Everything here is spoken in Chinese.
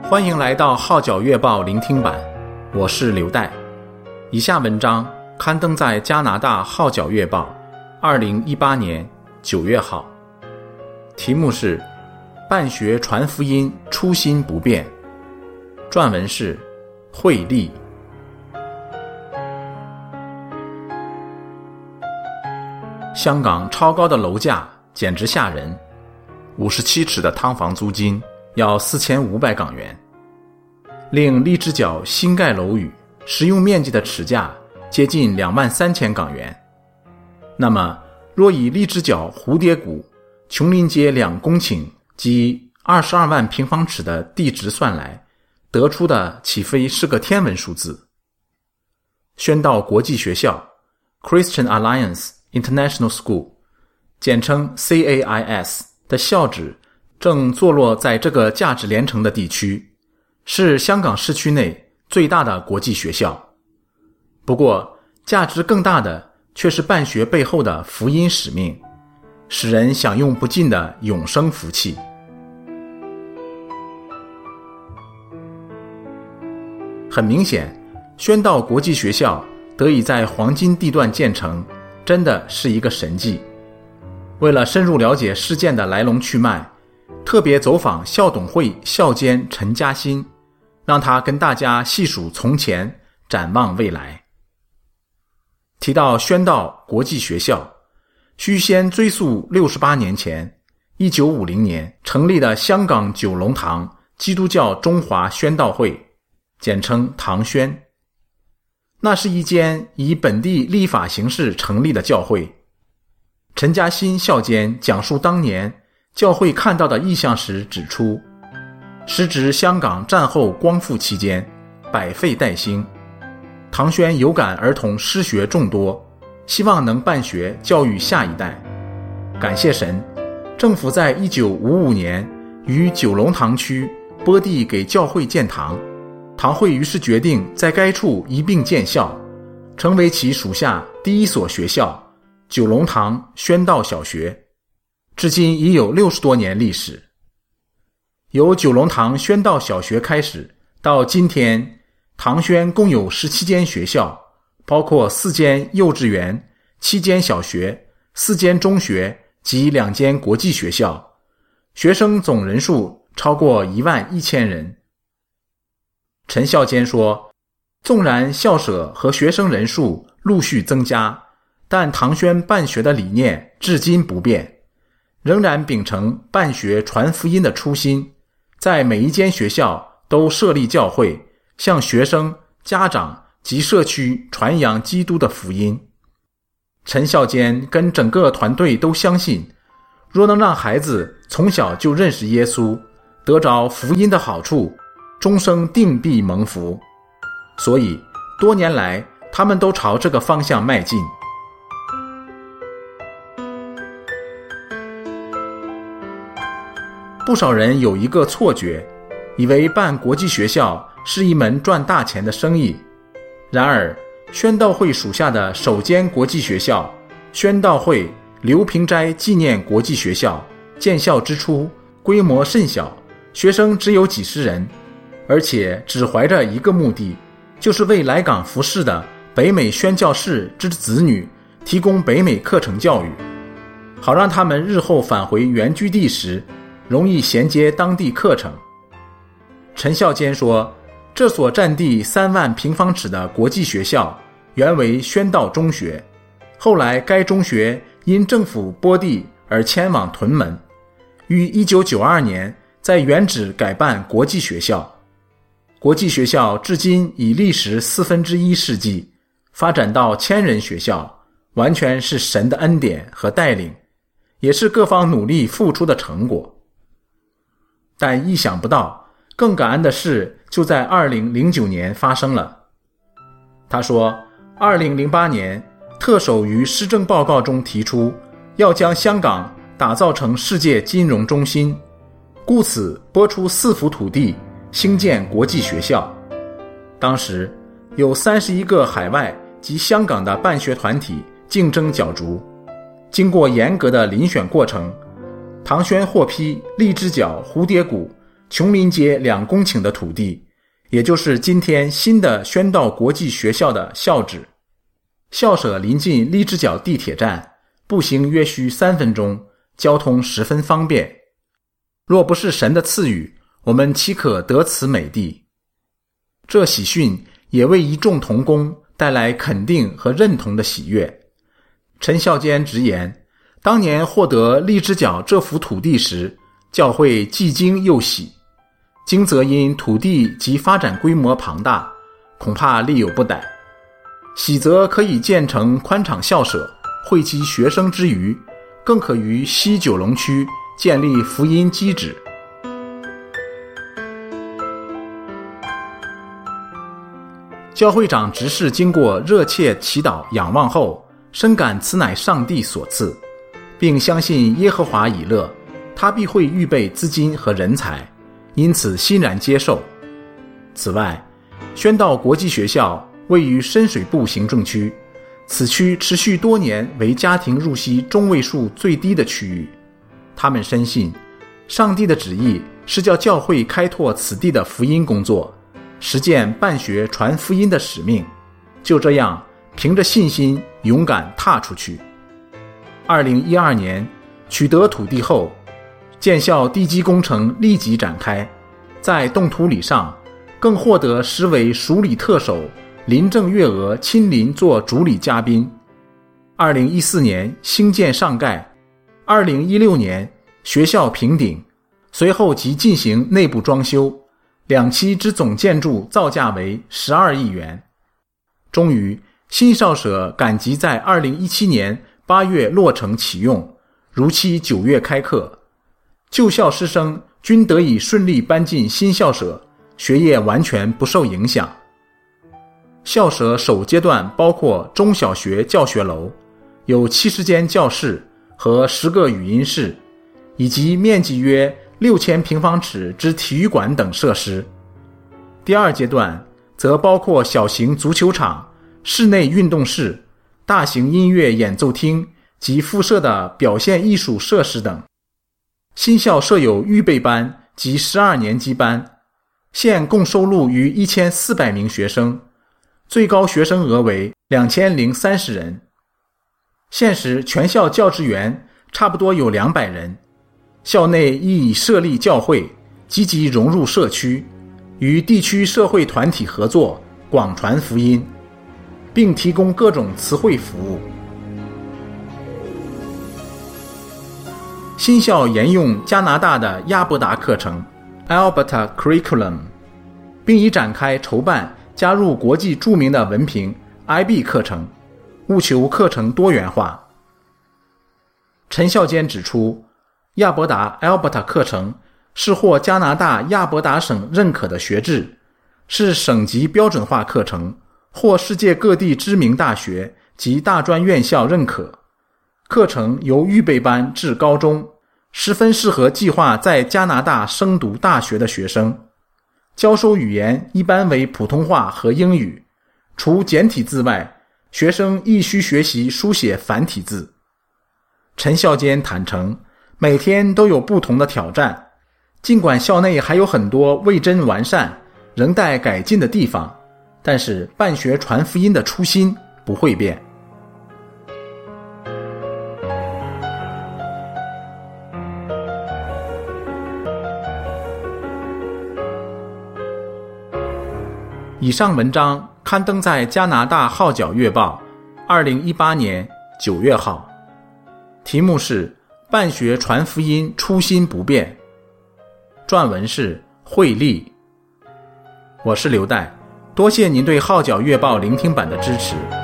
欢迎来到号角月报聆听版，我是刘岱。以下文章刊登在加拿大号角月报2018年9月号，题目是办学传福音初心不变，撰文是惠利。香港超高的楼价简直吓人，57尺的汤房租金要4500港元，令荔枝角新盖楼宇实用面积的尺价接近23000港元。那么若以荔枝角蝴蝶谷、琼林街2公顷即22万平方尺的地值算来，得出的岂非是个天文数字？宣道国际学校 Christian Alliance International School 简称 CAIS 的校址正坐落在这个价值连城的地区，是香港市区内最大的国际学校。不过价值更大的却是办学背后的福音使命，使人享用不尽的永生福气。很明显，宣道国际学校得以在黄金地段建成，真的是一个神迹。为了深入了解事件的来龙去脉，特别走访校董会校监陈嘉欣，让他跟大家细数从前，展望未来。提到宣道国际学校，需先追溯68年前1950年成立的香港九龙塘基督教中华宣道会，简称堂宣。那是一间以本地立法形式成立的教会。陈嘉欣校监讲述当年教会看到的异象时指出，时值香港战后光复期间，百废待兴，堂宣有感儿童失学众多，希望能办学教育下一代。感谢神，政府在1955年于九龙塘区拨地给教会建堂，堂会于是决定在该处一并建校，成为其属下第一所学校九龙塘宣道小学，至今已有60多年历史。由九龙塘宣道小学开始，到今天堂宣共有17间学校，包括4间幼稚园、7间小学、4间中学及2间国际学校，学生总人数超过11000人。陈校监说，纵然校舍和学生人数陆续增加，但堂宣办学的理念至今不变，仍然秉承办学传福音的初心，在每一间学校都设立教会，向学生、家长及社区传扬基督的福音。陈校监跟整个团队都相信，若能让孩子从小就认识耶稣，得着福音的好处，终生定必蒙福。所以多年来他们都朝这个方向迈进。不少人有一个错觉，以为办国际学校是一门赚大钱的生意。然而宣道会属下的首间国际学校宣道会刘平斋纪念国际学校建校之初规模甚小，学生只有几十人，而且只怀着一个目的，就是为来港服侍的北美宣教士之子女提供北美课程教育，好让他们日后返回原居地时容易衔接当地课程。陈校监说，这所占地3万平方尺的国际学校原为宣道中学，后来该中学因政府拨地而迁往屯门，于1992年在原址改办国际学校。国际学校至今已历时1/4世纪，发展到1000人学校，完全是神的恩典和带领，也是各方努力付出的成果。但意想不到，更感恩的事就在2009年发生了。他说，2008年特首于施政报告中提出，要将香港打造成世界金融中心，故此拨出4幅土地兴建国际学校。当时有31个海外及香港的办学团体竞争角逐，经过严格的遴选过程，堂宣获批荔枝角蝴蝶谷琼林街2公顷的土地，也就是今天新的宣道国际学校的校址。校舍临近荔枝角地铁站，步行约需3分钟，交通十分方便。若不是神的赐予，我们岂可得此美地？这喜讯也为一众同工带来肯定和认同的喜悦。陈孝坚直言，当年获得荔枝角这幅土地时，教会既惊又喜。惊则因土地及发展规模庞大，恐怕力有不逮；喜则可以建成宽敞校舍，惠及学生之余，更可于西九龙区建立福音基址。教会长执事经过热切祈祷仰望后，深感此乃上帝所赐，并相信耶和华已乐，他必会预备资金和人才，因此欣然接受。此外，宣道国际学校位于深水埗行政区，此区持续多年为家庭入息中位数最低的区域。他们深信，上帝的旨意是叫教会开拓此地的福音工作，实践办学传福音的使命。就这样，凭着信心勇敢踏出去。2012年取得土地后，建校地基工程立即展开，在动土礼上更获得实为署理特首林郑月娥亲临做主礼嘉宾。2014年兴建上盖，2016年学校平顶，随后即进行内部装修，2期之总建筑造价为12亿元。终于，新校舍赶及在2017年8月落成启用，如期9月开课。旧校师生均得以顺利搬进新校舍，学业完全不受影响。校舍首阶段包括中小学教学楼，有70间教室和10个语音室，以及面积约6000平方尺之体育馆等设施。第二阶段则包括小型足球场、室内运动室、大型音乐演奏厅及附设的表现艺术设施等。新校设有预备班及12年级班，现共收录逾1400名学生，最高学生额为2030人。现时全校教职员差不多有200人，校内亦已设立教会，积极融入社区，与地区社会团体合作，广传福音，并提供各种词汇服务。新校沿用加拿大的亚伯达课程 Alberta Curriculum， 并已展开筹办加入国际著名的文凭 IB 课程，务求课程多元化。陈孝坚指出，亚伯达 Alberta 课程是获加拿大亚伯达省认可的学制，是省级标准化课程，获世界各地知名大学及大专院校认可。课程由预备班至高中，十分适合计划在加拿大升读大学的学生。教授语言一般为普通话和英语，除简体字外，学生亦需学习书写繁体字。陈孝坚坦诚，每天都有不同的挑战，尽管校内还有很多未臻完善、仍待改进的地方，但是办学传福音的初心不会变。以上文章刊登在加拿大号角月报2018年9月号，题目是办学传福音初心不变，撰文是惠利。我是刘岱，多谢您对号角月报聆听版的支持。